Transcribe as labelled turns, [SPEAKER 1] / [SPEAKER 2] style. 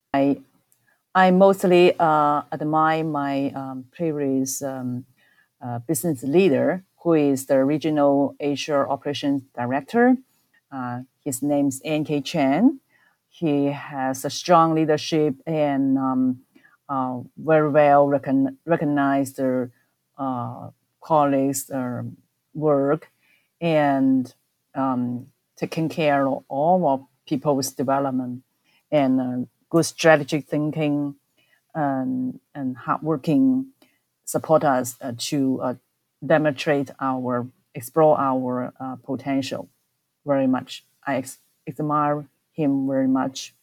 [SPEAKER 1] I mostly admire my previous business leader, who is the regional Asia operations director. His name's N.K. Chen. He has a strong leadership and very well recognized their colleagues' work and taking care of all of people's development and good strategic thinking and hardworking support us to demonstrate explore our potential very much. I admire him very much.